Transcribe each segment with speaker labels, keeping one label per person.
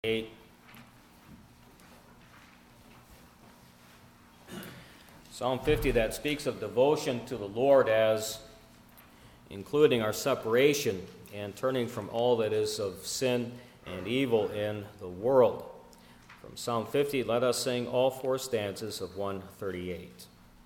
Speaker 1: 8. Psalm 50 that speaks of devotion to the Lord as including our separation and turning from all that is of sin and evil in the world. From Psalm 50, let us sing all four stanzas of 138.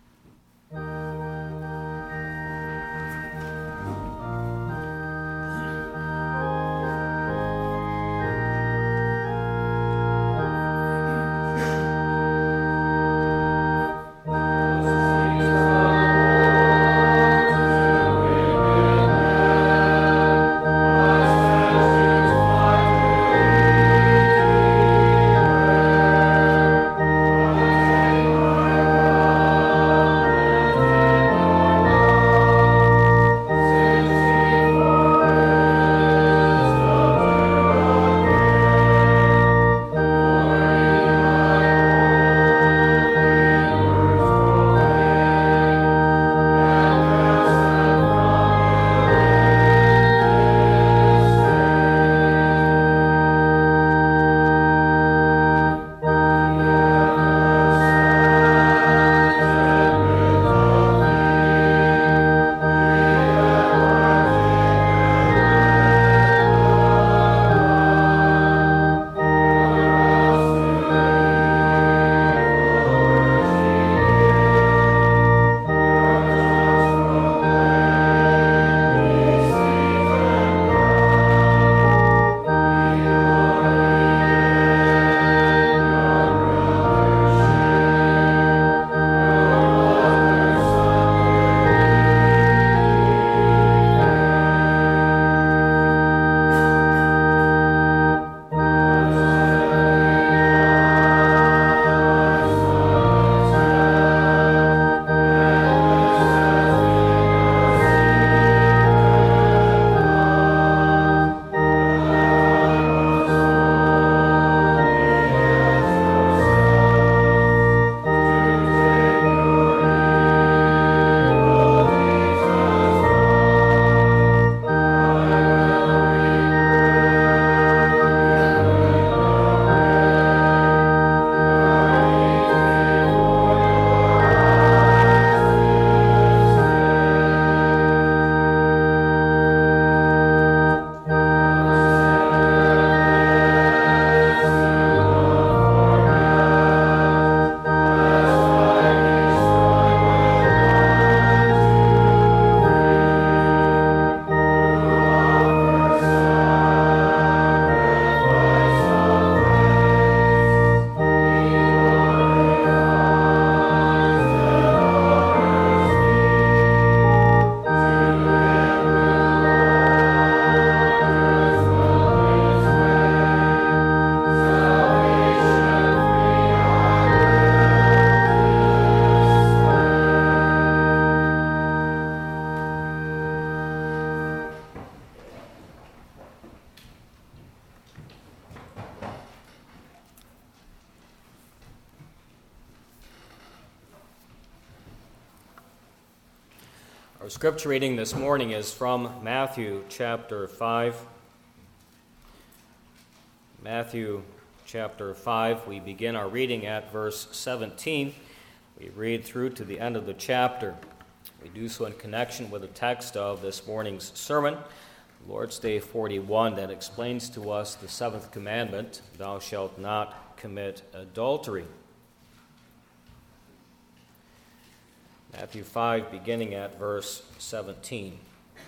Speaker 1: Our scripture reading this morning is from Matthew chapter 5. Matthew chapter 5, we begin our reading at verse 17. We read through to the end of the chapter. We do so in connection with the text of this morning's sermon, Lord's Day 41, that explains to us the seventh commandment, thou shalt not commit adultery. Matthew 5, beginning at verse 17.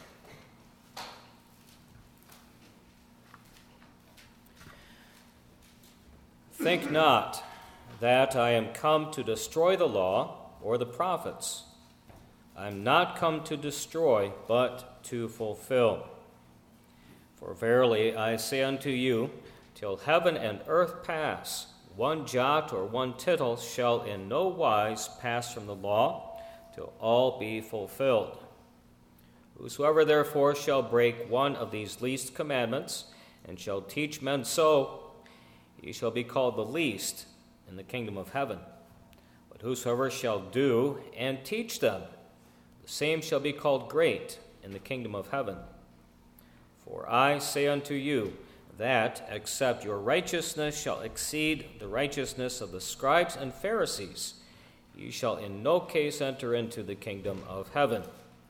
Speaker 1: Think not that I am come to destroy the law or the prophets. I am not come to destroy, but to fulfill. For verily I say unto you, till heaven and earth pass, one jot or one tittle shall in no wise pass from the law, till all be fulfilled. Whosoever therefore shall break one of these least commandments, and shall teach men so, he shall be called the least in the kingdom of heaven. But whosoever shall do and teach them, the same shall be called great in the kingdom of heaven. For I say unto you, that, except your righteousness shall exceed the righteousness of the scribes and Pharisees, you shall in no case enter into the kingdom of heaven.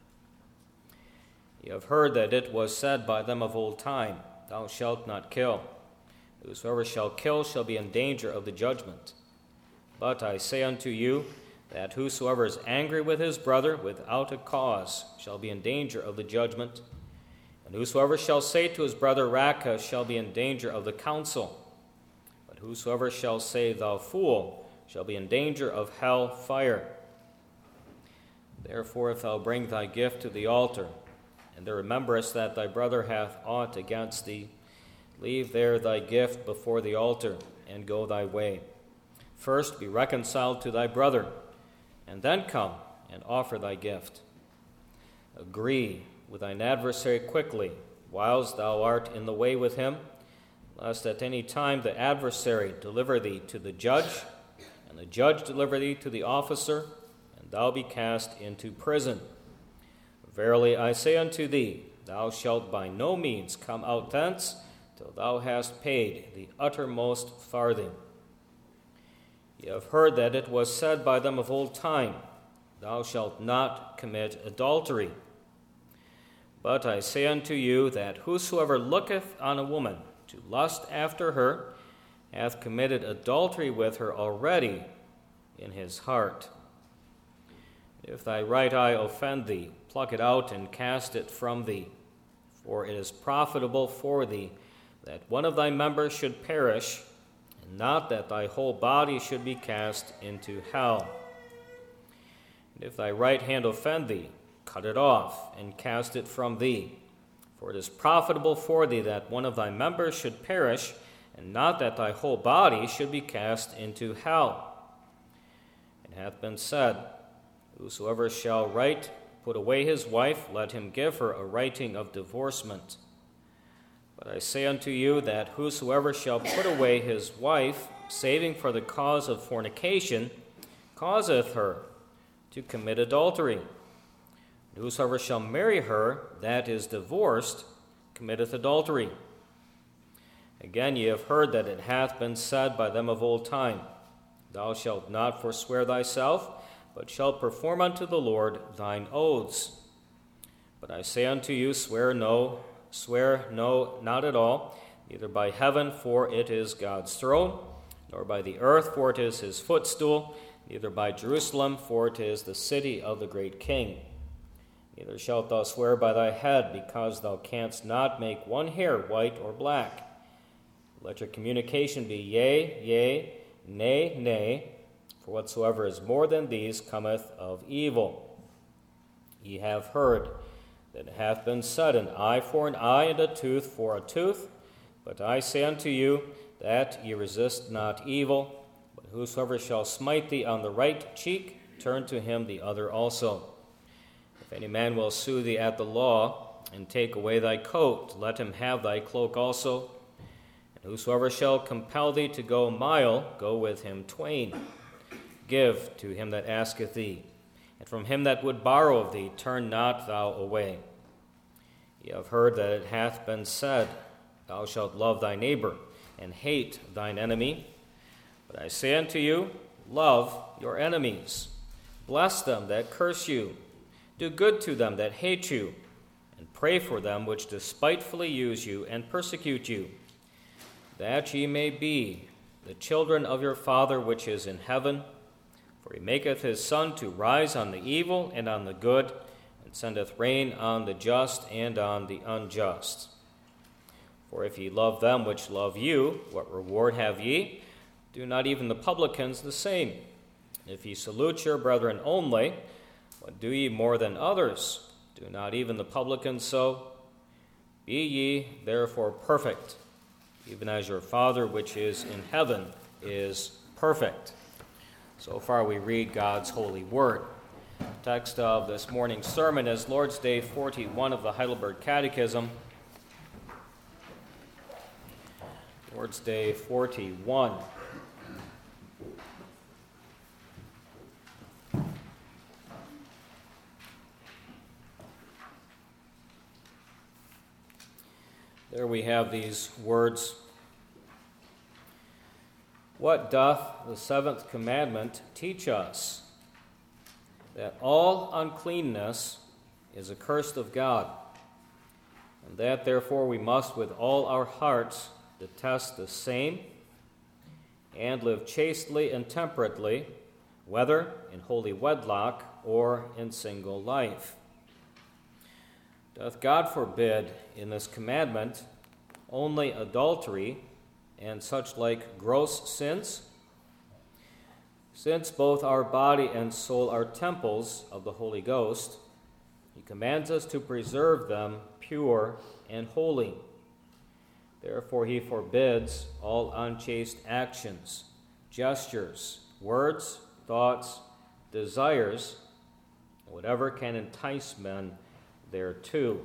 Speaker 1: You have heard that it was said by them of old time, Thou shalt not kill. Whosoever shall kill shall be in danger of the judgment. But I say unto you, that whosoever is angry with his brother without a cause shall be in danger of the judgment. And whosoever shall say to his brother, Raca, shall be in danger of the council. But whosoever shall say, Thou fool, shall be in danger of hell fire. Therefore, if thou bring thy gift to the altar, and there rememberest that thy brother hath aught against thee, leave there thy gift before the altar, and go thy way. First be reconciled to thy brother, and then come and offer thy gift. Agree with thine adversary quickly, whiles thou art in the way with him, lest at any time the adversary deliver thee to the judge, and the judge deliver thee to the officer, and thou be cast into prison. Verily I say unto thee, thou shalt by no means come out thence till thou hast paid the uttermost farthing. Ye have heard that it was said by them of old time, Thou shalt not commit adultery. But I say unto you that whosoever looketh on a woman to lust after her hath committed adultery with her already in his heart. If thy right eye offend thee, pluck it out and cast it from thee. For it is profitable for thee that one of thy members should perish, and not that thy whole body should be cast into hell. And if thy right hand offend thee, cut it off and cast it from thee. For it is profitable for thee that one of thy members should perish, and not that thy whole body should be cast into hell. It hath been said, Whosoever shall put away his wife, let him give her a writing of divorcement. But I say unto you that whosoever shall put away his wife, saving for the cause of fornication, causeth her to commit adultery. And whosoever shall marry her that is divorced, committeth adultery. Again ye have heard that it hath been said by them of old time, Thou shalt not forswear thyself, but shalt perform unto the Lord thine oaths. But I say unto you, swear no, not at all, neither by heaven, for it is God's throne, nor by the earth, for it is his footstool, neither by Jerusalem, for it is the city of the great King. Neither shalt thou swear by thy head, because thou canst not make one hair white or black. Let your communication be yea, yea, nay, nay, for whatsoever is more than these cometh of evil. Ye have heard that it hath been said, An eye for an eye, and a tooth for a tooth. But I say unto you, that ye resist not evil, but whosoever shall smite thee on the right cheek, turn to him the other also. If any man will sue thee at the law, and take away thy coat, let him have thy cloak also. And whosoever shall compel thee to go a mile, go with him twain. Give to him that asketh thee, and from him that would borrow of thee, turn not thou away. Ye have heard that it hath been said, Thou shalt love thy neighbor, and hate thine enemy. But I say unto you, love your enemies. Bless them that curse you. Do good to them that hate you, and pray for them which despitefully use you and persecute you, that ye may be the children of your Father which is in heaven. For he maketh his sun to rise on the evil and on the good, and sendeth rain on the just and on the unjust. For if ye love them which love you, what reward have ye? Do not even the publicans the same? If ye salute your brethren only, what do ye more than others? Do not even the publicans so? Be ye therefore perfect, even as your Father which is in heaven is perfect. So far we read God's holy word. The text of this morning's sermon is Lord's Day 41 of the Heidelberg Catechism. Lord's Day 41. There we have these words. What doth the seventh commandment teach us? That all uncleanness is accursed of God, and that therefore we must with all our hearts detest the same, and live chastely and temperately, whether in holy wedlock or in single life. Doth God forbid in this commandment only adultery and such like gross sins? Since both our body and soul are temples of the Holy Ghost, he commands us to preserve them pure and holy. Therefore he forbids all unchaste actions, gestures, words, thoughts, desires, whatever can entice men thereto.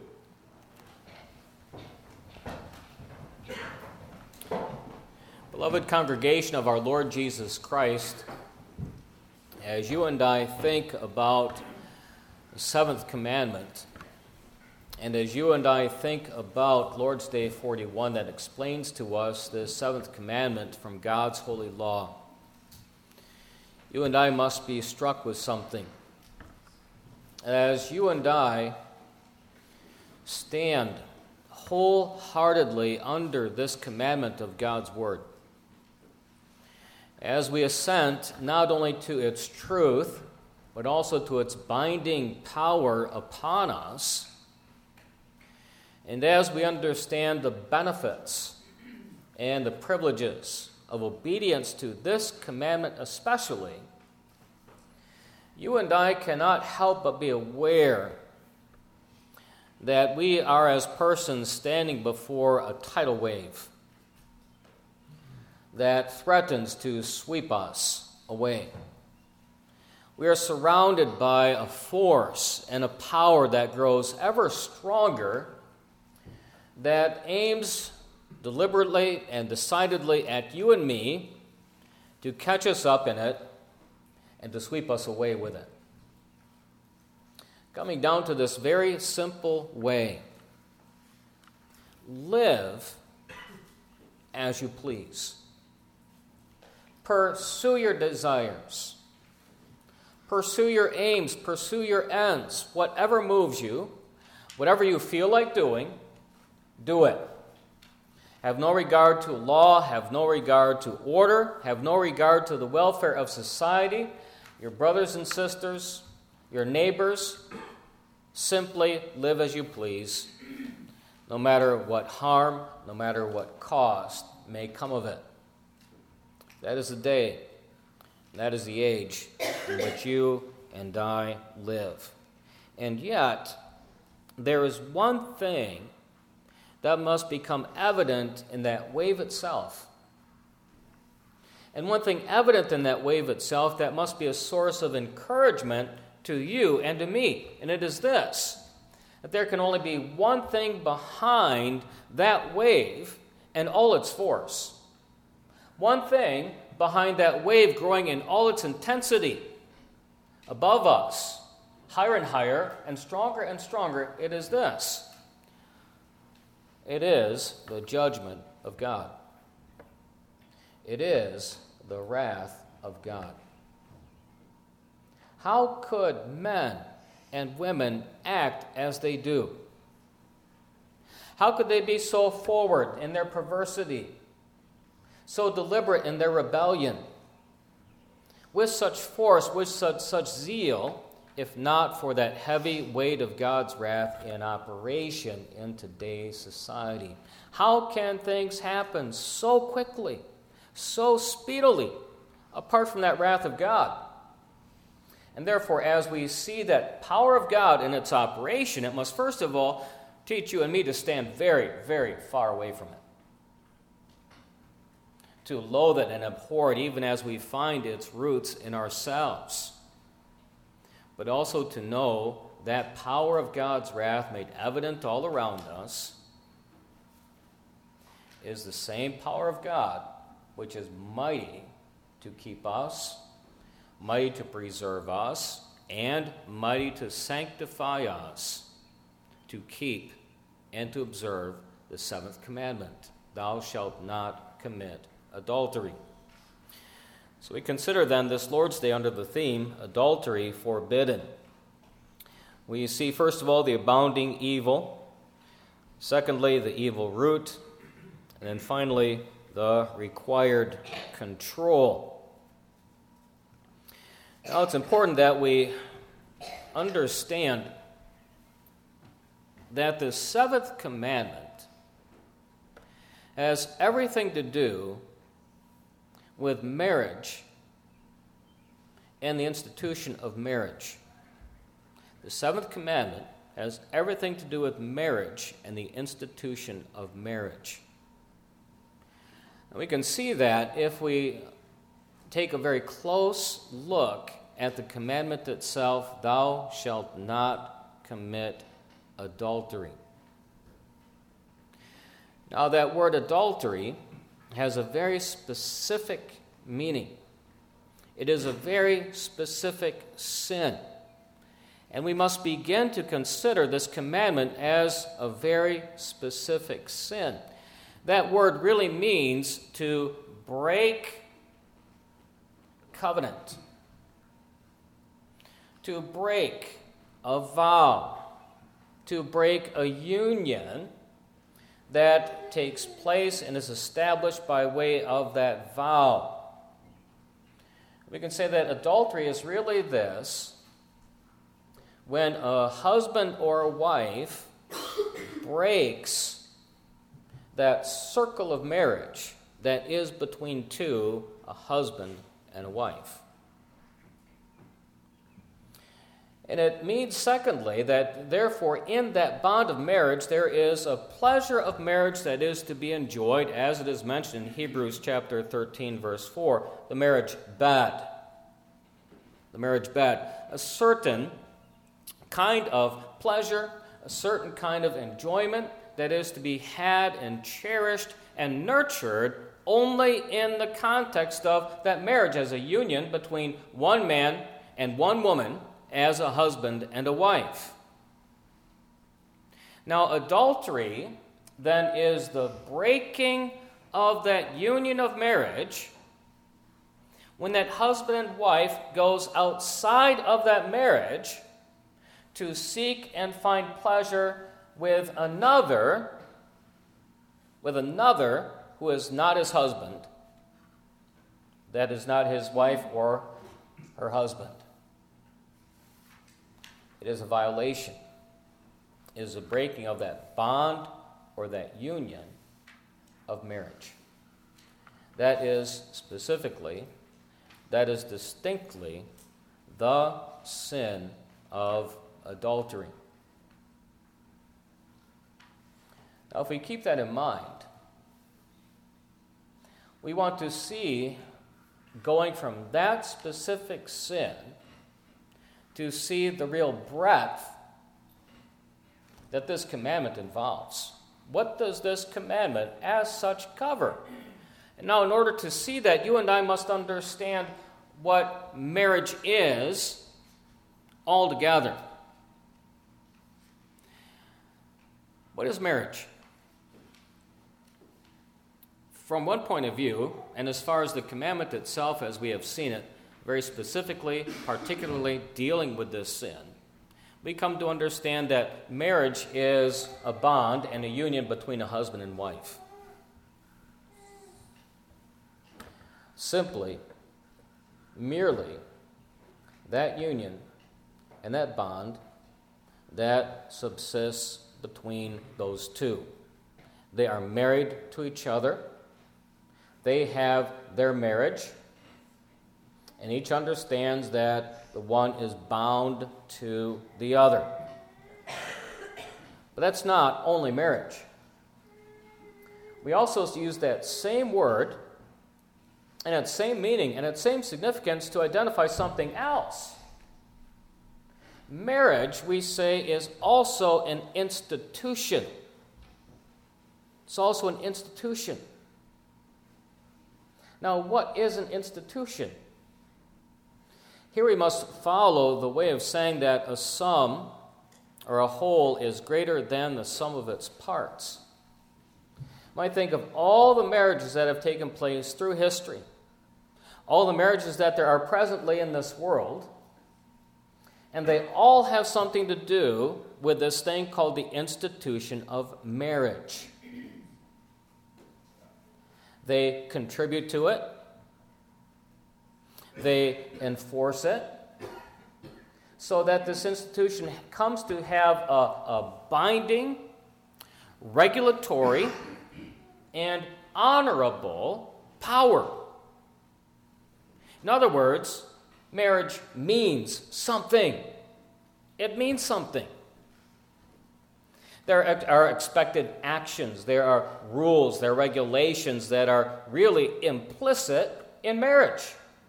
Speaker 1: Beloved congregation of our Lord Jesus Christ, as you and I think about the seventh commandment, and as you and I think about Lord's Day 41 that explains to us the seventh commandment from God's holy law, you and I must be struck with something. As you and I stand wholeheartedly under this commandment of God's Word, as we assent not only to its truth, but also to its binding power upon us, and as we understand the benefits and the privileges of obedience to this commandment especially, you and I cannot help but be aware that we are as persons standing before a tidal wave that threatens to sweep us away. We are surrounded by a force and a power that grows ever stronger, that aims deliberately and decidedly at you and me to catch us up in it and to sweep us away with it. Coming down to this very simple way: live as you please. Pursue your desires. Pursue your aims. Pursue your ends. Whatever moves you, whatever you feel like doing, do it. Have no regard to law. Have no regard to order. Have no regard to the welfare of society, your brothers and sisters, your neighbors. Simply live as you please, no matter what harm, no matter what cost may come of it. That is the day, that is the age in which you and I live. And yet, there is one thing that must become evident in that wave itself. And one thing evident in that wave itself that must be a source of encouragement to you and to me. And it is this: that there can only be one thing behind that wave and all its force. One thing behind that wave growing in all its intensity above us, higher and higher, and stronger, it is this: it is the judgment of God. It is the wrath of God. How could men and women act as they do? How could they be so forward in their perversity, so deliberate in their rebellion, with such force, with such zeal, if not for that heavy weight of God's wrath in operation in today's society? How can things happen so quickly, so speedily, apart from that wrath of God? And therefore, as we see that power of God in its operation, it must first of all teach you and me to stand very, very far away from it, to loathe it and abhor it, even as we find its roots in ourselves, but also to know that power of God's wrath made evident all around us is the same power of God which is mighty to keep us, mighty to preserve us, and mighty to sanctify us, to keep and to observe the seventh commandment, thou shalt not commit adultery. So we consider then this Lord's Day under the theme, adultery forbidden. We see, first of all, the abounding evil. Secondly, the evil root. And then finally, the required control. Now, it's important that we understand that the seventh commandment has everything to do with marriage and the institution of marriage. The seventh commandment has everything to do with marriage and the institution of marriage. And we can see that if we take a very close look at the commandment itself, thou shalt not commit adultery. Now, that word adultery has a very specific meaning. It is a very specific sin. And we must begin to consider this commandment as a very specific sin. That word really means to break covenant, to break a vow, to break a union that takes place and is established by way of that vow. We can say that adultery is really this: when a husband or a wife breaks that circle of marriage that is between two, a husband and a wife. And it means, secondly, that therefore in that bond of marriage there is a pleasure of marriage that is to be enjoyed, as it is mentioned in Hebrews chapter 13, verse 4, the marriage bed. The marriage bed. A certain kind of pleasure, a certain kind of enjoyment that is to be had and cherished and nurtured only in the context of that marriage as a union between one man and one woman, as a husband and a wife. Now, adultery then is the breaking of that union of marriage when that husband and wife goes outside of that marriage to seek and find pleasure with another who is not his husband, that is not his wife or her husband. It is a violation. It is a breaking of that bond or that union of marriage. That is distinctly the sin of adultery. Now, if we keep that in mind, we want to see, going from that specific sin to see the real breadth that this commandment involves. What does this commandment as such cover? And now, in order to see that, you and I must understand what marriage is altogether. What is marriage? From one point of view, and as far as the commandment itself as we have seen it, very specifically, particularly dealing with this sin, we come to understand that marriage is a bond and a union between a husband and wife. Simply, merely, that union and that bond that subsists between those two. They are married to each other. They have their marriage. And each understands that the one is bound to the other. But that's not only marriage. We also use that same word and its same meaning and its same significance to identify something else. Marriage, we say, is also an institution. It's also an institution. Now, what is an institution? Here we must follow the way of saying that a sum or a whole is greater than the sum of its parts. might think of all the marriages that have taken place through history, all the marriages that there are presently in this world, and they all have something to do with this thing called the institution of marriage. They contribute to it. They enforce it, so that this institution comes to have a binding, regulatory, and honorable power. In other words, marriage means something. It means something. There are expected actions, there are rules, there are regulations that are really implicit in marriage.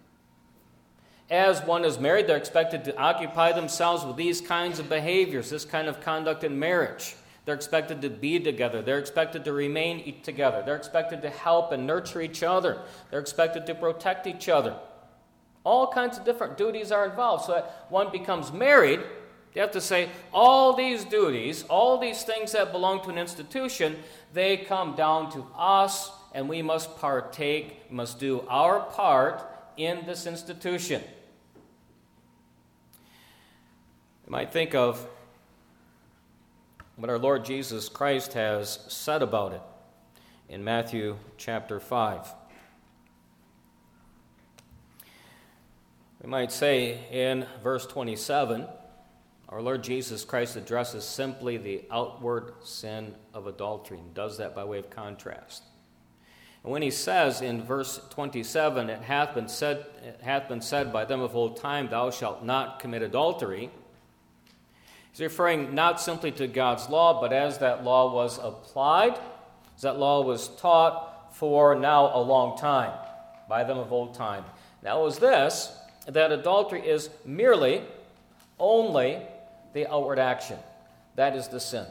Speaker 1: As one is married, they're expected to occupy themselves with these kinds of behaviors, this kind of conduct in marriage. They're expected to be together. They're expected to remain together. They're expected to help and nurture each other. They're expected to protect each other. All kinds of different duties are involved. So that one becomes married, you have to say all these duties, all these things that belong to an institution, they come down to us, and we must partake, must do our part in this institution. You might think of what our Lord Jesus Christ has said about it in Matthew chapter 5. We might say in verse 27, our Lord Jesus Christ addresses simply the outward sin of adultery and does that by way of contrast. And when he says in verse 27, it hath been said by them of old time, thou shalt not commit adultery, he's referring not simply to God's law, but as that law was applied, as that law was taught for now a long time, by them of old time. Now it was this, that adultery is merely, only, the outward action. That is the sin.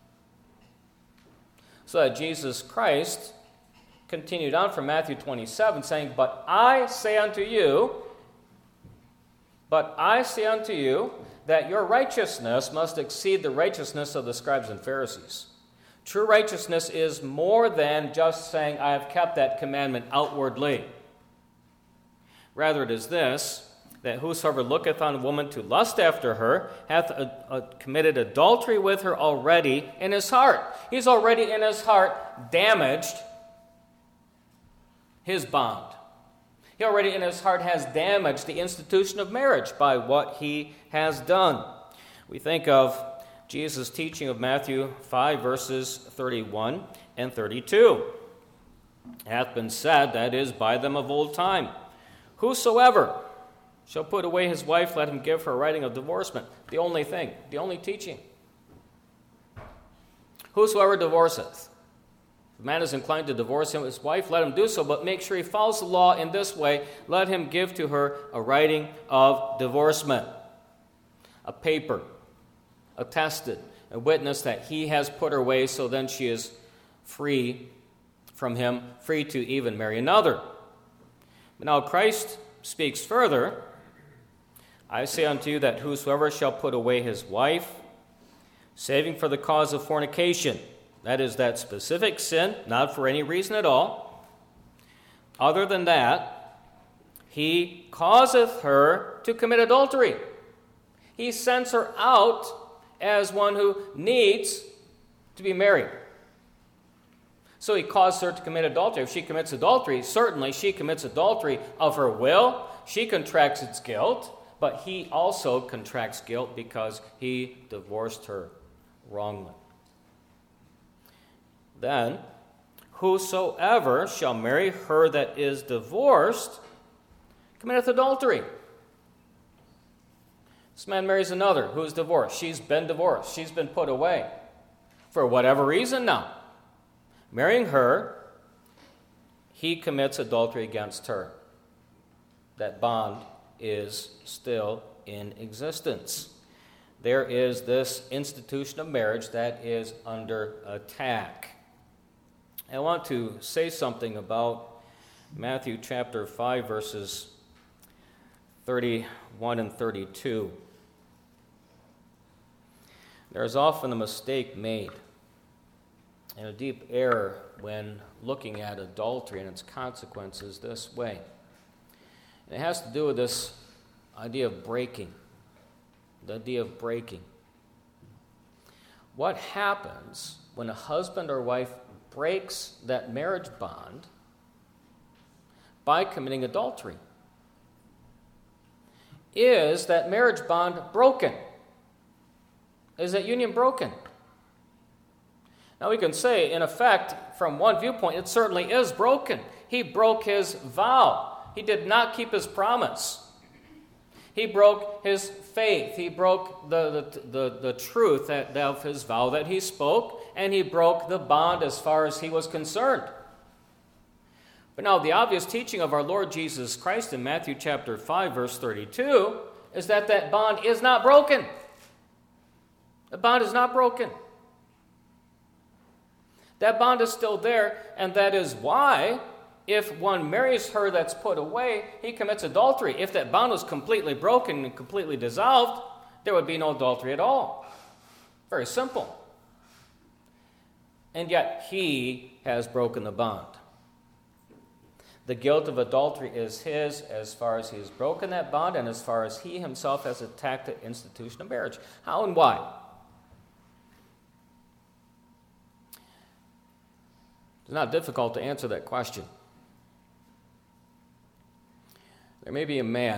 Speaker 1: So that Jesus Christ continued on from Matthew 27, saying, But I say unto you, that your righteousness must exceed the righteousness of the scribes and Pharisees. True righteousness is more than just saying, I have kept that commandment outwardly. Rather it is this, that whosoever looketh on a woman to lust after her hath committed adultery with her already in his heart. He's already in his heart damaged his bond. He already in his heart has damaged the institution of marriage by what he has done. We think of Jesus' teaching of Matthew 5, verses 31 and 32. It hath been said, that is, by them of old time, whosoever shall put away his wife, let him give her a writing of divorcement. The only thing, the only teaching. Whosoever divorceth. If a man is inclined to divorce his wife, let him do so, but make sure he follows the law in this way. Let him give to her a writing of divorcement. A paper, attested, a witness that he has put her away, so then she is free from him, free to even marry another. But now Christ speaks further. I say unto you that whosoever shall put away his wife, saving for the cause of fornication, that is that specific sin, not for any reason at all, other than that, he causeth her to commit adultery. He sends her out as one who needs to be married. So he caused her to commit adultery. If she commits adultery, certainly she commits adultery of her will. She contracts its guilt, but he also contracts guilt because he divorced her wrongly. Then, whosoever shall marry her that is divorced committeth adultery. This man marries another who is divorced. She's been divorced. She's been put away. For whatever reason now. Marrying her, he commits adultery against her. That bond is still in existence. There is this institution of marriage that is under attack. I want to say something about Matthew chapter 5, verses 31 and 32. There is often a mistake made in a deep error when looking at adultery and its consequences this way. And it has to do with this idea of breaking. The idea of breaking. What happens when a husband or wife breaks that marriage bond by committing adultery? Is that marriage bond broken? Is that union broken? Now we can say, in effect, from one viewpoint, it certainly is broken. He broke his vow. He did not keep his promise. He broke his faith. He broke the truth of his vow that he spoke, and he broke the bond as far as he was concerned. But now the obvious teaching of our Lord Jesus Christ in Matthew chapter 5, verse 32, is that bond is not broken. The bond is not broken. That bond is still there, and that is why, if one marries her that's put away, he commits adultery. If that bond was completely broken and completely dissolved, there would be no adultery at all. Very simple. And yet, he has broken the bond. The guilt of adultery is his as far as he has broken that bond and as far as he himself has attacked the institution of marriage. How and why? It's not difficult to answer that question. There may be a man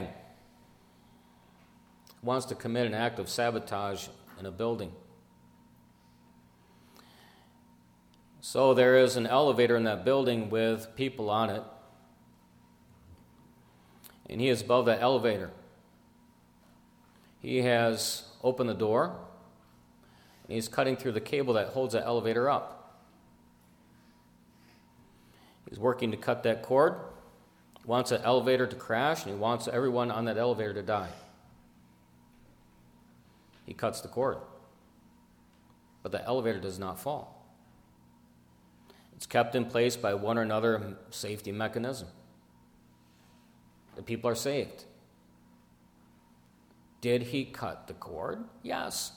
Speaker 1: who wants to commit an act of sabotage in a building. So there is an elevator in that building with people on it, and he is above that elevator. He has opened the door, and he's cutting through the cable that holds that elevator up. He's working to cut that cord. He wants that elevator to crash, and he wants everyone on that elevator to die. He cuts the cord. But the elevator does not fall. It's kept in place by one or another safety mechanism. The people are saved. Did he cut the cord? Yes.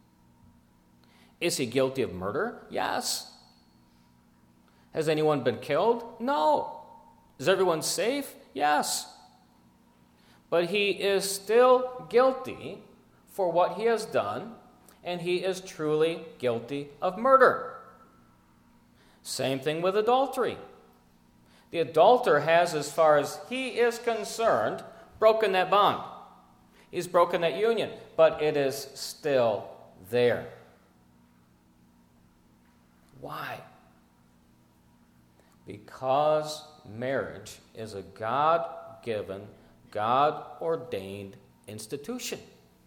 Speaker 1: Is he guilty of murder? Yes. Has anyone been killed? No. Is everyone safe? Yes. But he is still guilty for what he has done, and he is truly guilty of murder. Same thing with adultery. The adulterer has, as far as he is concerned, broken that bond. He's broken that union, but it is still there. Why? Because marriage is a God-given, God-ordained institution.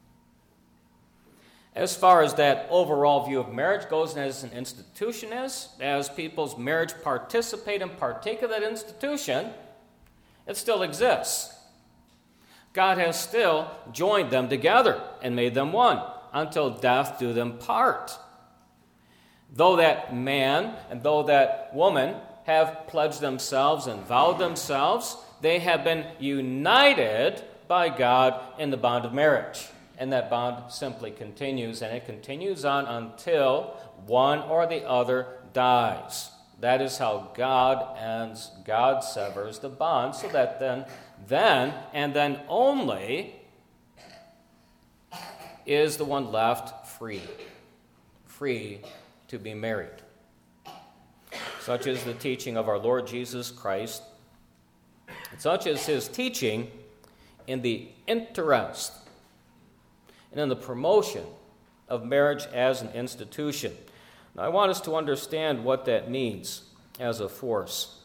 Speaker 1: As far as that overall view of marriage goes, and as an institution is, as people's marriage participate and partake of that institution, it still exists. God has still joined them together and made them one, until death do them part. Though that man and though that woman have pledged themselves and vowed themselves, they have been united by God in the bond of marriage. And that bond simply continues, and it continues on until one or the other dies. That is how God ends, God severs the bond, so that then and then only is the one left free to be married. Such is the teaching of our Lord Jesus Christ. Such is his teaching in the interest and in the promotion of marriage as an institution. Now, I want us to understand what that means as a force.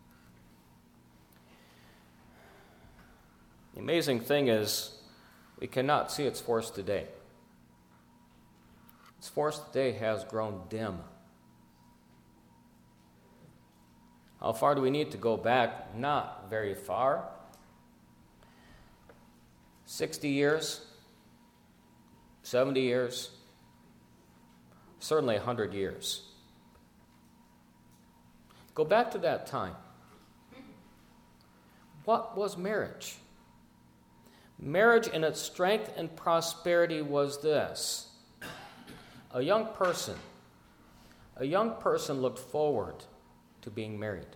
Speaker 1: The amazing thing is, we cannot see its force today. Its force today has grown dim. How far do we need to go back? Not very far. 60 years? 70 years? Certainly 100 years. Go back to that time. What was marriage? Marriage in its strength and prosperity was this: a young person a young person looked forward to being married.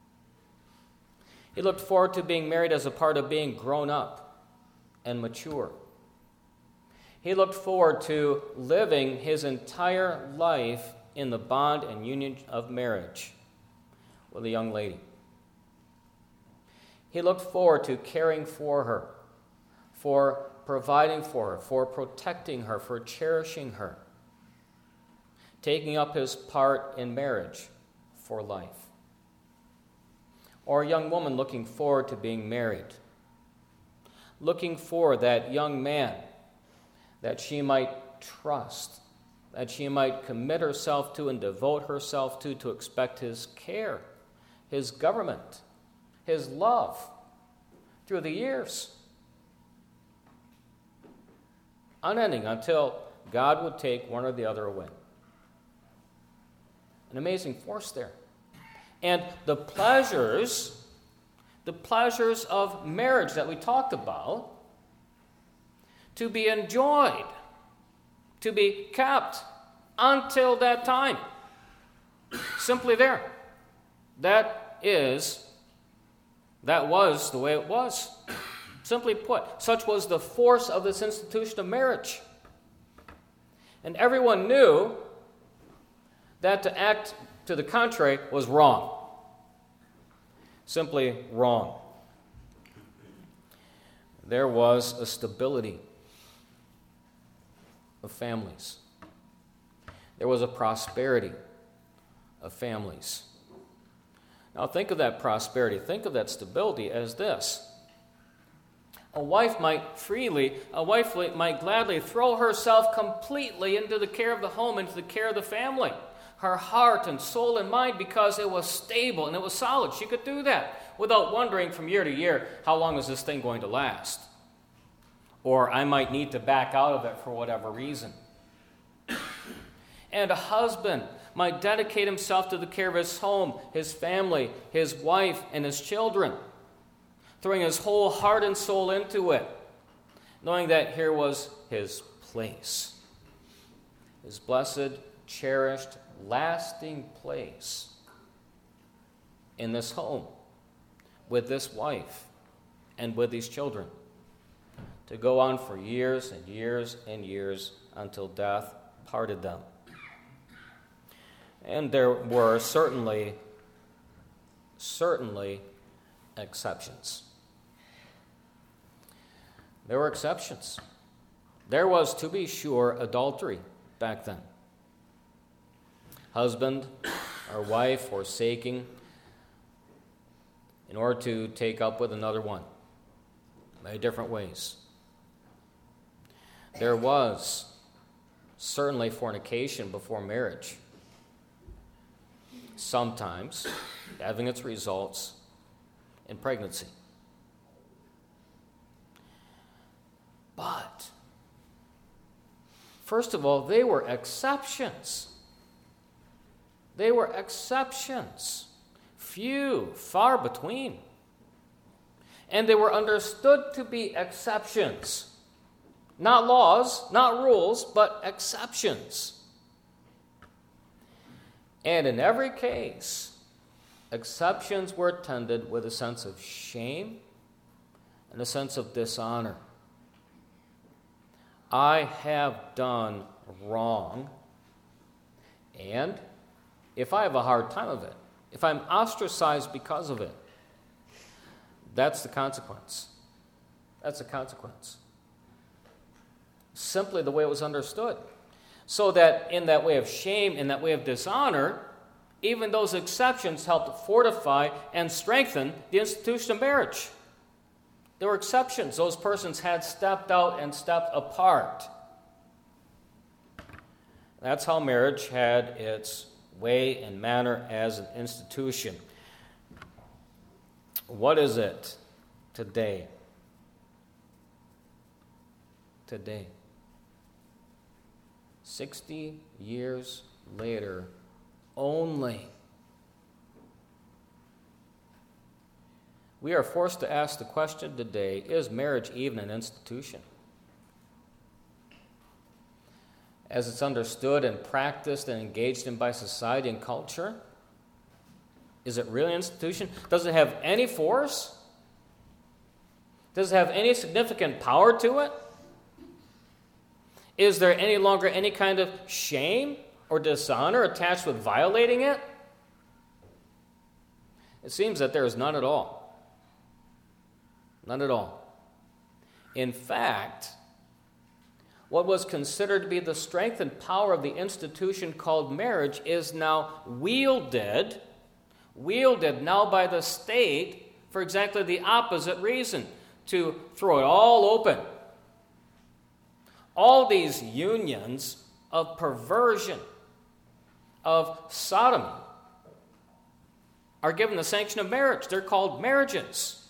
Speaker 1: He looked forward to being married as a part of being grown up and mature. He looked forward to living his entire life in the bond and union of marriage with a young lady. He looked forward to caring for her, for providing for her, for protecting her, for cherishing her, taking up his part in marriage for life. Or a young woman looking forward to being married, looking for that young man that she might trust, that she might commit herself to and devote herself to expect his care, his government, his love through the years, unending until God would take one or the other away. An amazing force there. And the pleasures of marriage that we talked about, to be enjoyed, to be kept until that time. Simply there. That was the way it was. Simply put, such was the force of this institution of marriage. And everyone knew that to act to the contrary was wrong. Simply wrong. There was a stability of families. There was a prosperity of families. Now think of that prosperity, think of that stability as this. A wife might gladly throw herself completely into the care of the home, into the care of the family, her heart and soul and mind, because it was stable and it was solid. She could do that without wondering from year to year, how long is this thing going to last? Or I might need to back out of it for whatever reason. And a husband might dedicate himself to the care of his home, his family, his wife, and his children, throwing his whole heart and soul into it, knowing that here was his place, his blessed, cherished, lasting place in this home, with this wife, and with these children, to go on for years and years and years until death parted them. And there were certainly exceptions. There were exceptions. There was, to be sure, adultery back then. Husband or wife forsaking in order to take up with another one. Many different ways. There was certainly fornication before marriage, sometimes having its results in pregnancy. But, first of all, they were exceptions. They were exceptions. Few, far between. And they were understood to be exceptions. Not laws, not rules, but exceptions. And in every case, exceptions were attended with a sense of shame and a sense of dishonor. I have done wrong, and if I have a hard time of it, if I'm ostracized because of it, that's the consequence. That's the consequence. Simply the way it was understood. So that in that way of shame, in that way of dishonor, even those exceptions helped fortify and strengthen the institution of marriage. There were exceptions. Those persons had stepped out and stepped apart. That's how marriage had its way and manner as an institution. What is it today? Today. 60 years later, only. We are forced to ask the question today, is marriage even an institution? as it's understood and practiced and engaged in by society and culture? Is it really an institution? Does it have any force? Does it have any significant power to it? Is there any longer any kind of shame or dishonor attached with violating it? It seems that there is none at all. None at all. In fact, what was considered to be the strength and power of the institution called marriage is now wielded now by the state for exactly the opposite reason, to throw it all open. All these unions of perversion, of sodomy, are given the sanction of marriage. They're called marriages.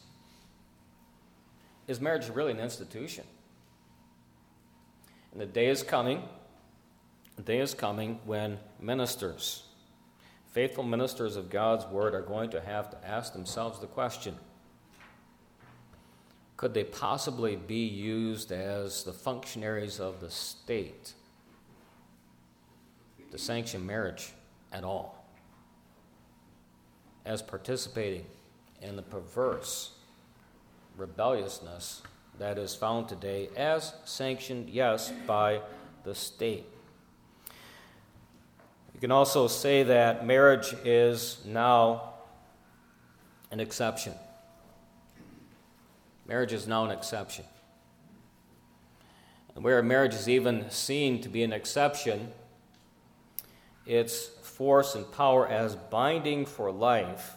Speaker 1: Is marriage really an institution? And the day is coming when ministers, faithful ministers of God's Word, are going to have to ask themselves the question, could they possibly be used as the functionaries of the state to sanction marriage at all, as participating in the perverse rebelliousness that is found today, as sanctioned, yes, by the state? You can also say that marriage is now an exception. Marriage is now an exception. And where marriage is even seen to be an exception, its force and power as binding for life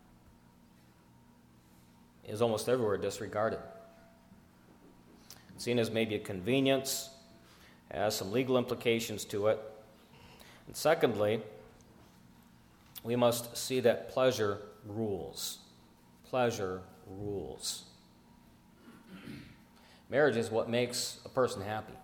Speaker 1: is almost everywhere disregarded. It's seen as maybe a convenience, has some legal implications to it. And secondly, we must see that pleasure rules. Pleasure rules. Marriage is what makes a person happy.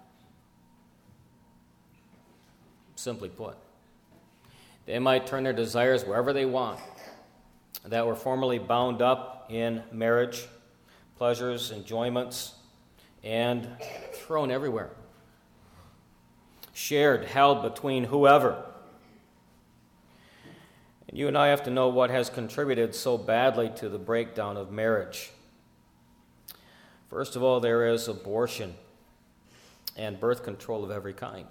Speaker 1: Simply put. They might turn their desires wherever they want that were formerly bound up in marriage, pleasures, enjoyments, and thrown everywhere. Shared, held between whoever. And you and I have to know what has contributed so badly to the breakdown of marriage. First of all, there is abortion and birth control of every kind.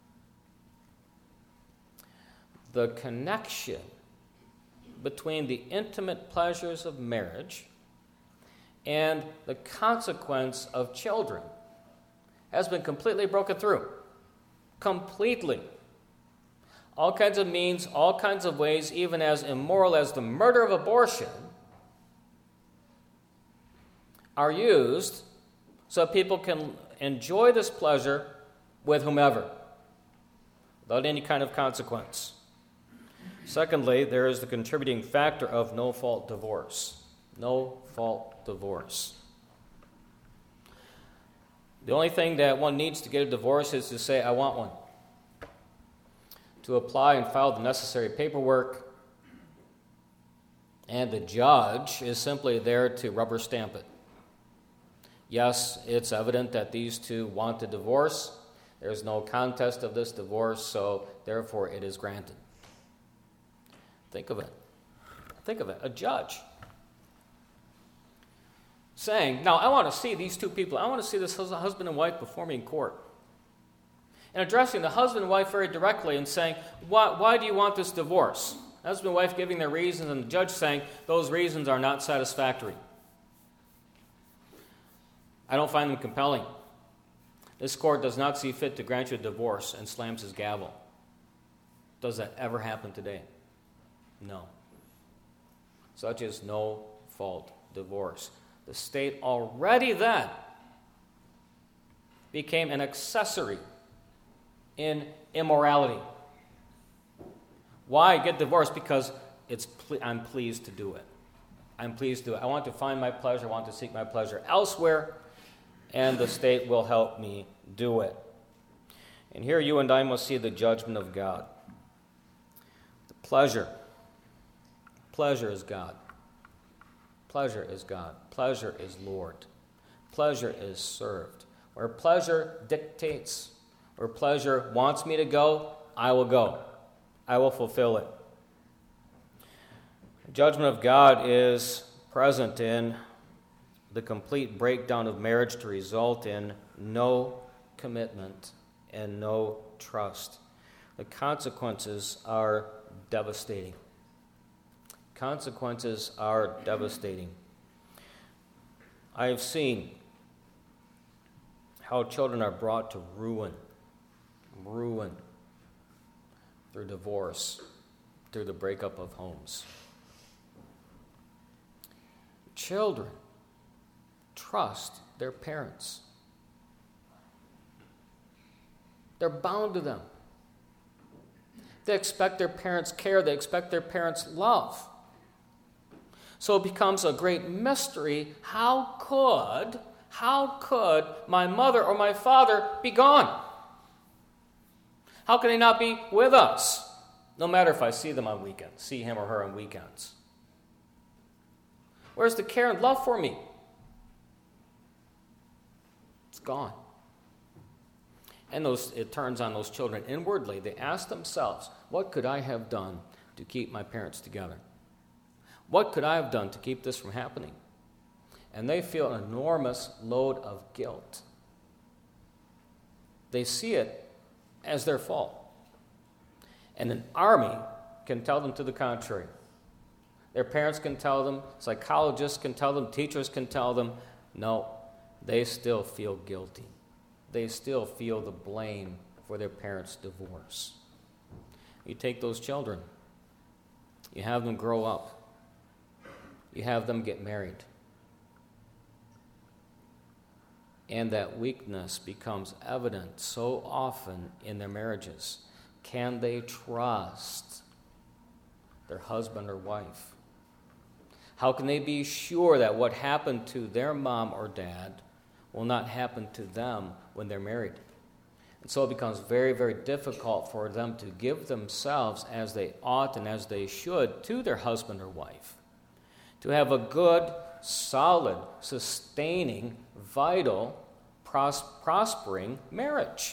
Speaker 1: The connection between the intimate pleasures of marriage and the consequence of children has been completely broken through. Completely. All kinds of means, all kinds of ways, even as immoral as the murder of abortion, are used so people can enjoy this pleasure with whomever, without any kind of consequence. Secondly, there is the contributing factor of no-fault divorce. No-fault divorce. The only thing that one needs to get a divorce is to say, I want one. To apply and file the necessary paperwork, and the judge is simply there to rubber stamp it. Yes, it's evident that these two want a divorce. There's no contest of this divorce, so therefore it is granted. Think of it. Think of it. A judge saying, now I want to see these two people. I want to see this husband and wife before me in court. And addressing the husband and wife very directly and saying, why do you want this divorce? Husband and wife giving their reasons, and the judge saying, those reasons are not satisfactory. I don't find them compelling. This court does not see fit to grant you a divorce, and slams his gavel. Does that ever happen today? No. Such is no-fault divorce. The state already then became an accessory in immorality. Why get divorced? Because I'm pleased to do it. I'm pleased to do it. I want to find my pleasure. I want to seek my pleasure elsewhere, and the state will help me do it. And here you and I must see the judgment of God. The pleasure is God. Pleasure is God. Pleasure is Lord. Pleasure is served. Where pleasure dictates, where pleasure wants me to go, I will go. I will fulfill it. The judgment of God is present in the complete breakdown of marriage to result in no commitment and no trust. The consequences are devastating. Consequences are devastating. I have seen how children are brought to ruin through divorce, through the breakup of homes. Children trust their parents. They're bound to them. They expect their parents' care. They expect their parents' love. So it becomes a great mystery. How could my mother or my father be gone? How can they not be with us? No matter if I see them on weekends, see him or her on weekends. Where's the care and love for me? It's gone. And it turns on those children inwardly. They ask themselves, what could I have done to keep my parents together? What could I have done to keep this from happening? And they feel an enormous load of guilt. They see it as their fault. And an army can tell them to the contrary. Their parents can tell them, psychologists can tell them, teachers can tell them, no, they still feel guilty. They still feel the blame for their parents' divorce. You take those children, you have them grow up, you have them get married, and that weakness becomes evident so often in their marriages. Can they trust their husband or wife? How can they be sure that what happened to their mom or dad will not happen to them when they're married? And so it becomes very, very difficult for them to give themselves as they ought and as they should to their husband or wife. To have a good, solid, sustaining, vital, prospering marriage.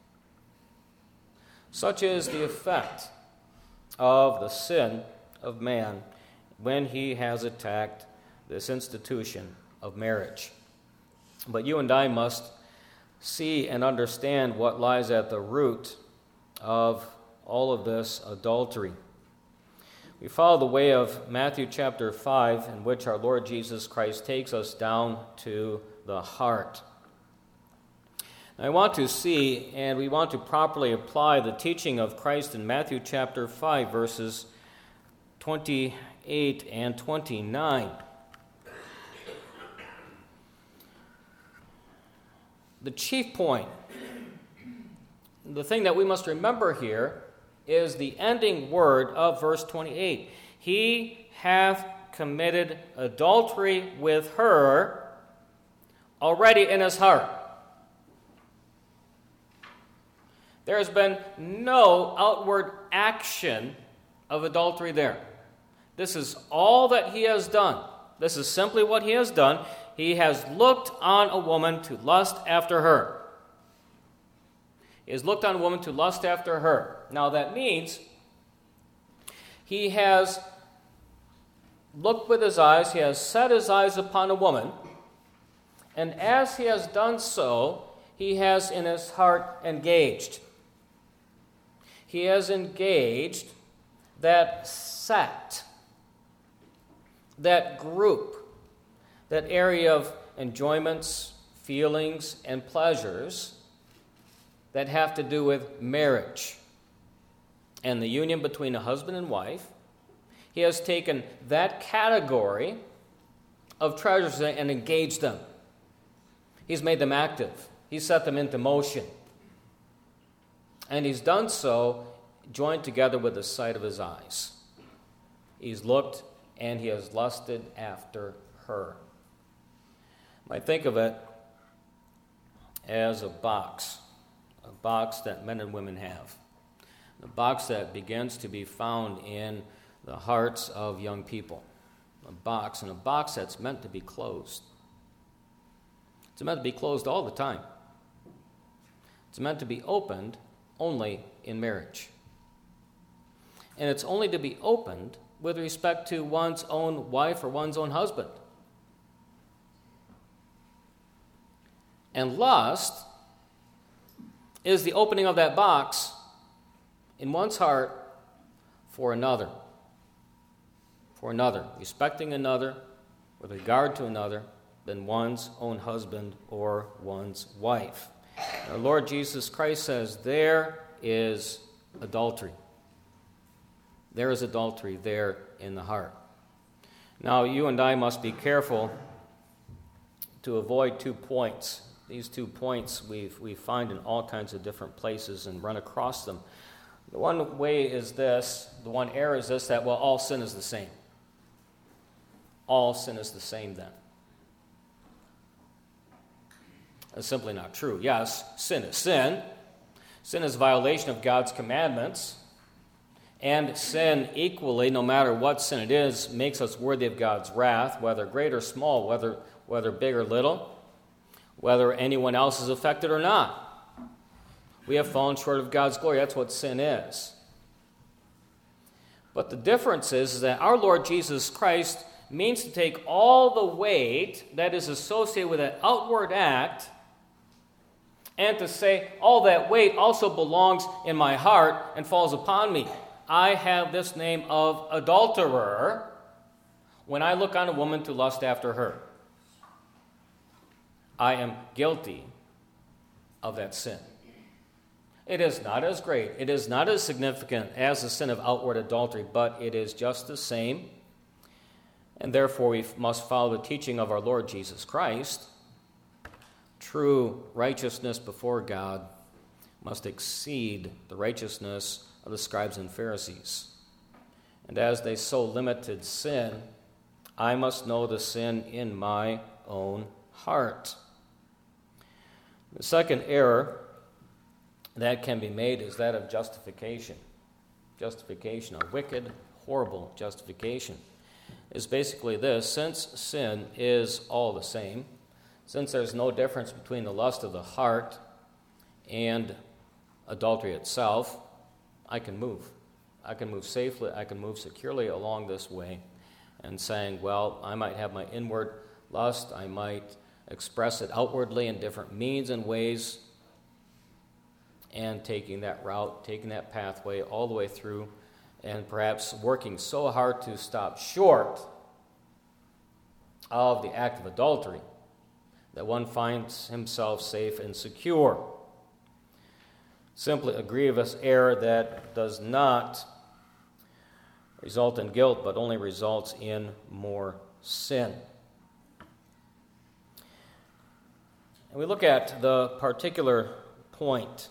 Speaker 1: Such is the effect of the sin of man when he has attacked this institution of marriage. But you and I must see and understand what lies at the root of all of this adultery. We follow the way of Matthew chapter 5, in which our Lord Jesus Christ takes us down to the heart. I want to see, and we want to properly apply the teaching of Christ in Matthew chapter 5, verses 28 and 29. The chief point, the thing that we must remember here, is the ending word of verse 28. He hath committed adultery with her already in his heart. There has been no outward action of adultery there. This is all that he has done. This is simply what he has done. He has looked on a woman to lust after her. He has looked on a woman to lust after her. Now that means he has looked with his eyes, he has set his eyes upon a woman, and as he has done so, he has in his heart engaged. He has engaged that sect, that group, that area of enjoyments, feelings, and pleasures that have to do with marriage and the union between a husband and wife. He has taken that category of treasures and engaged them. He's made them active. He's set them into motion. And he's done so joined together with the sight of his eyes. He's looked and he has lusted after her. You might think of it as a box that men and women have. A box that begins to be found in the hearts of young people. A box that's meant to be closed. It's meant to be closed all the time. It's meant to be opened only in marriage. And it's only to be opened with respect to one's own wife or one's own husband. And lust is the opening of that box in one's heart for another. For another, respecting another with regard to another than one's own husband or one's wife. Our Lord Jesus Christ says there is adultery. There is adultery there in the heart. Now, you and I must be careful to avoid 2 points. These 2 points we find in all kinds of different places and run across them. The one way is this, the one error is this, that, well, all sin is the same. All sin is the same then. That's simply not true. Yes, sin is sin. Sin is violation of God's commandments. And sin equally, no matter what sin it is, makes us worthy of God's wrath, whether great or small, whether big or little, whether anyone else is affected or not. We have fallen short of God's glory. That's what sin is. But the difference is that our Lord Jesus Christ means to take all the weight that is associated with an outward act and to say, all that weight also belongs in my heart and falls upon me. I have this name of adulterer when I look on a woman to lust after her. I am guilty of that sin. It is not as great, it is not as significant as the sin of outward adultery, but it is just the same. And therefore we must follow the teaching of our Lord Jesus Christ. True righteousness before God must exceed the righteousness of the scribes and Pharisees. And as they so limited sin, I must know the sin in my own heart. The second error that can be made is that of justification. Justification, a wicked, horrible justification, is basically this: since sin is all the same, since there's no difference between the lust of the heart and adultery itself, I can move. I can move safely, I can move securely along this way, and saying, well, I might have my inward lust, I might express it outwardly in different means and ways, and taking that route, taking that pathway all the way through, and perhaps working so hard to stop short of the act of adultery that one finds himself safe and secure. Simply a grievous error that does not result in guilt, but only results in more sin. And we look at the particular point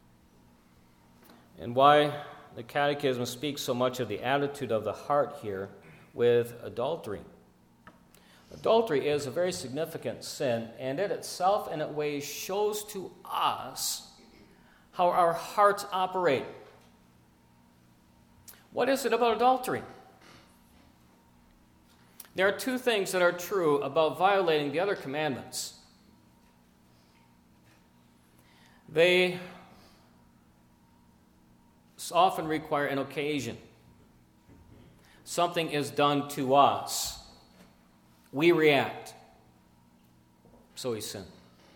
Speaker 1: and why the Catechism speaks so much of the attitude of the heart here with adultery. Adultery is a very significant sin, and it itself, in a way, shows to us how our hearts operate. What is it about adultery? There are 2 things that are true about violating the other commandments. They often require an occasion. Something is done to us. We react. So we sin.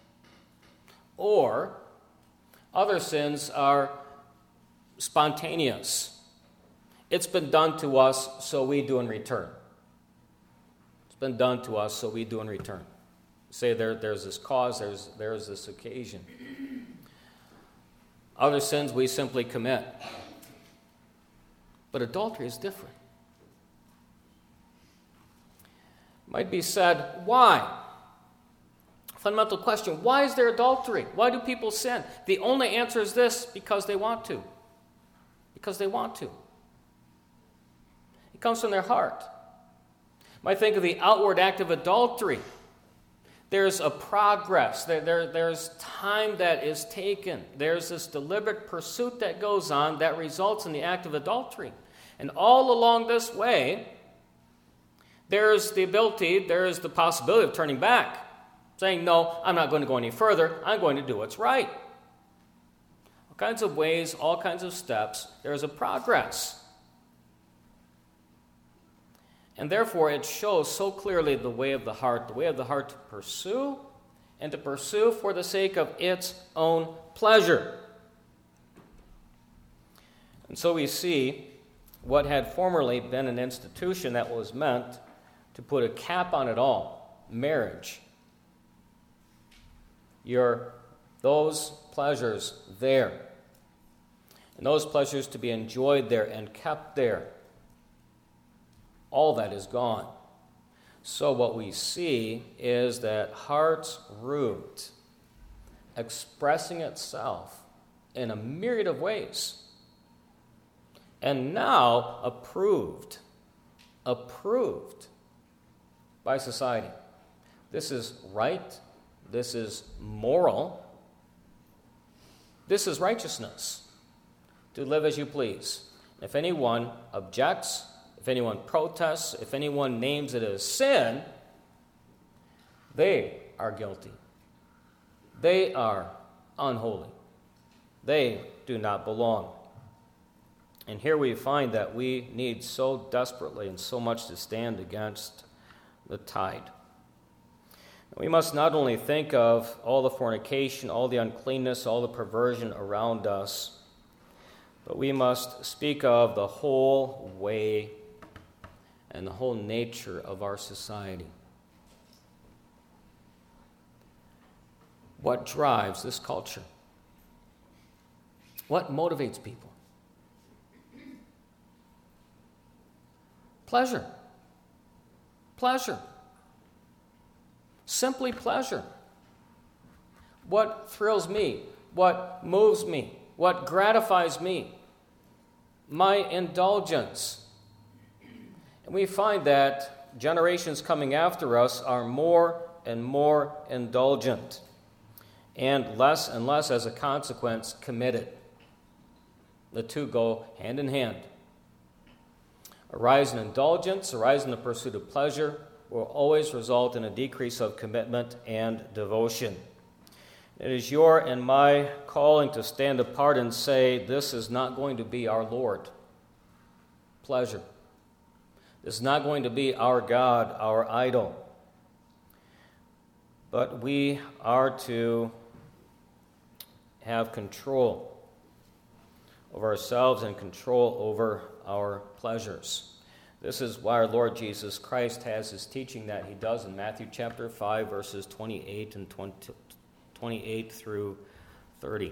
Speaker 1: Or other sins are spontaneous. It's been done to us, so we do in return. It's been done to us, so we do in return. Say there's this cause, there's this occasion. Other sins we simply commit. But adultery is different. It might be said, why? Fundamental question, why is there adultery? Why do people sin? The only answer is this: because they want to. Because they want to. It comes from their heart. You might think of the outward act of adultery. There's a progress. There's time that is taken. There's this deliberate pursuit that goes on that results in the act of adultery. And all along this way, there's the possibility of turning back, saying, no, I'm not going to go any further. I'm going to do what's right. kinds of ways, all kinds of steps. There is a progress. And therefore, it shows so clearly the way of the heart to pursue, and to pursue for the sake of its own pleasure. And so we see what had formerly been an institution that was meant to put a cap on it all, marriage. Those pleasures there, and those pleasures to be enjoyed there and kept there, all that is gone. So what we see is that heart's root expressing itself in a myriad of ways, and now approved by society. This is right. This is moral. This is righteousness, to live as you please. If anyone objects, if anyone protests, if anyone names it as sin, they are guilty. They are unholy. They do not belong. And here we find that we need so desperately and so much to stand against the tide. We must not only think of all the fornication, all the uncleanness, all the perversion around us, but we must speak of the whole way and the whole nature of our society. What drives this culture? What motivates people? Pleasure. Pleasure. Simply pleasure. What thrills me? What moves me? What gratifies me? My indulgence. And we find that generations coming after us are more and more indulgent, and less as a consequence committed. The two go hand in hand. A rise in indulgence, a rise in the pursuit of pleasure, will always result in a decrease of commitment and devotion. It is your and my calling to stand apart and say, this is not going to be our Lord. Pleasure. This is not going to be our God, our idol. But we are to have control over ourselves and control over our pleasures. This is why our Lord Jesus Christ has his teaching that he does in Matthew chapter 5, verses 28 and 28 through 30.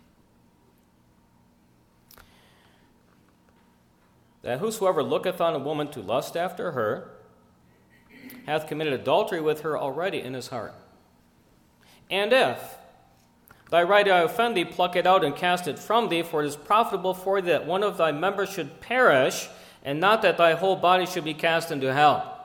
Speaker 1: That whosoever looketh on a woman to lust after her hath committed adultery with her already in his heart. And if thy right eye offend thee, pluck it out and cast it from thee, for it is profitable for thee that one of thy members should perish, and not that thy whole body should be cast into hell.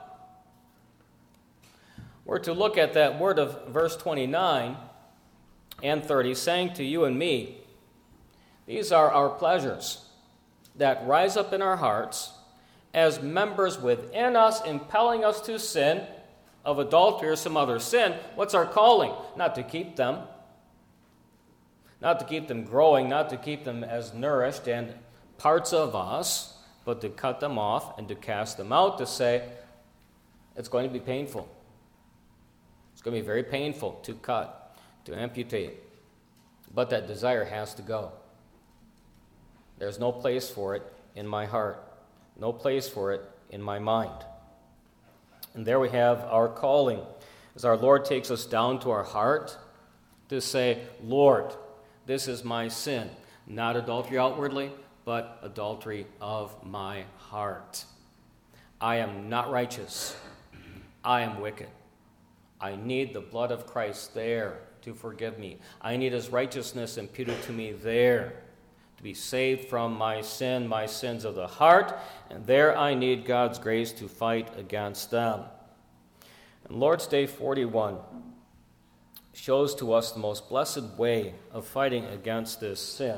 Speaker 1: We're to look at that word of verse 29 and 30, saying to you and me, these are our pleasures that rise up in our hearts as members within us, impelling us to sin of adultery or some other sin. What's our calling? Not to keep them. Not to keep them growing, not to keep them as nourished and parts of us, but to cut them off and to cast them out, to say, it's going to be painful. It's going to be very painful to cut, to amputate. But that desire has to go. There's no place for it in my heart, no place for it in my mind. And there we have our calling, as our Lord takes us down to our heart to say, Lord, this is my sin, not adultery outwardly, but adultery of my heart. I am not righteous. I am wicked. I need the blood of Christ there to forgive me. I need his righteousness imputed to me there to be saved from my sin, my sins of the heart, and there I need God's grace to fight against them. And Lord's Day 41 shows to us the most blessed way of fighting against this sin.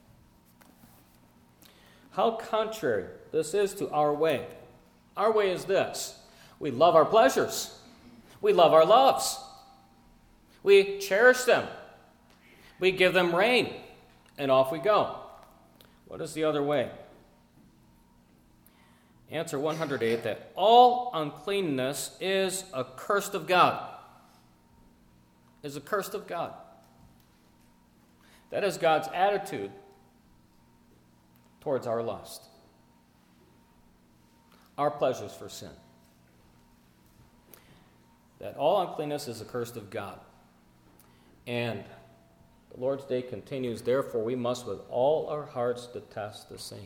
Speaker 1: How contrary this is to our way. Our way is this. We love our pleasures. We love our loves. We cherish them. We give them rein and off we go. What is the other way? Answer 108, that all uncleanness is accursed of God. Is accursed of God. That is God's attitude towards our lust, our pleasures for sin. That all uncleanness is accursed of God. And the Lord's Day continues, therefore we must with all our hearts detest the same.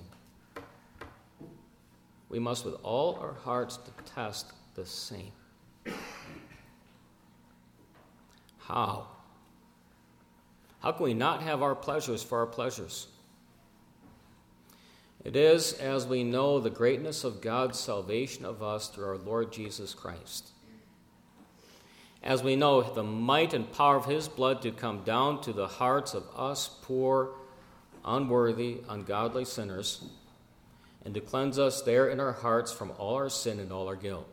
Speaker 1: We must with all our hearts detest the same. How? How can we not have our pleasures for our pleasures? It is as we know the greatness of God's salvation of us through our Lord Jesus Christ. As we know the might and power of his blood to come down to the hearts of us poor, unworthy, ungodly sinners, and to cleanse us there in our hearts from all our sin and all our guilt.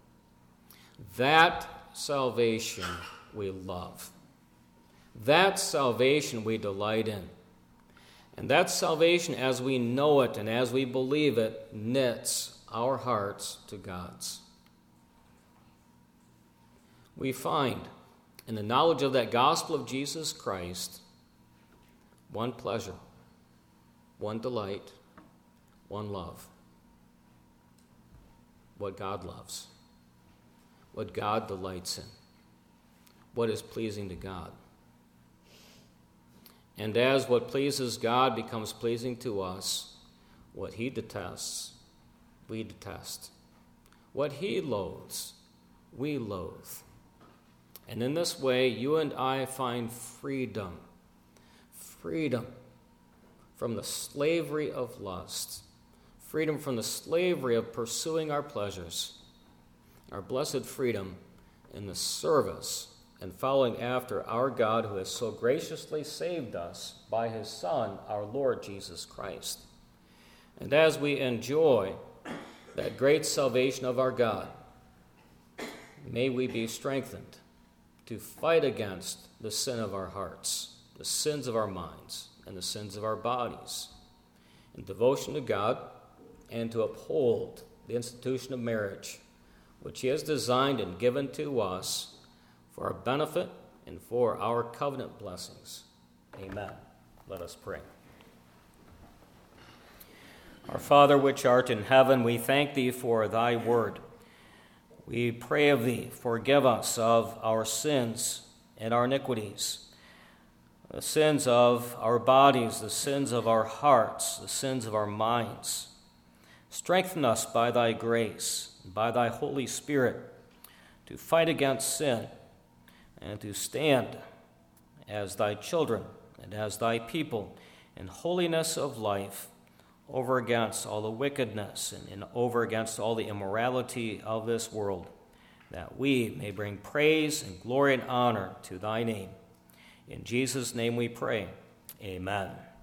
Speaker 1: That salvation we love. That salvation we delight in. And that salvation, as we know it and as we believe it, knits our hearts to God's. We find in the knowledge of that gospel of Jesus Christ one pleasure, one delight, one love. What God loves, what God delights in, what is pleasing to God. And as what pleases God becomes pleasing to us, what he detests, we detest. What he loathes, we loathe. And in this way, you and I find freedom from the slavery of lust, freedom from the slavery of pursuing our pleasures, our blessed freedom in the service and following after our God who has so graciously saved us by his Son, our Lord Jesus Christ. And as we enjoy that great salvation of our God, may we be strengthened to fight against the sin of our hearts, the sins of our minds, and the sins of our bodies, in devotion to God, and to uphold the institution of marriage, which he has designed and given to us for our benefit and for our covenant blessings. Amen. Let us pray. Our Father, which art in heaven, we thank thee for thy word. We pray of thee, forgive us of our sins and our iniquities, the sins of our bodies, the sins of our hearts, the sins of our minds. Strengthen us by thy grace, and by thy Holy Spirit, to fight against sin and to stand as thy children and as thy people in holiness of life, over against all the wickedness and over against all the immorality of this world, that we may bring praise and glory and honor to thy name. In Jesus' name we pray. Amen.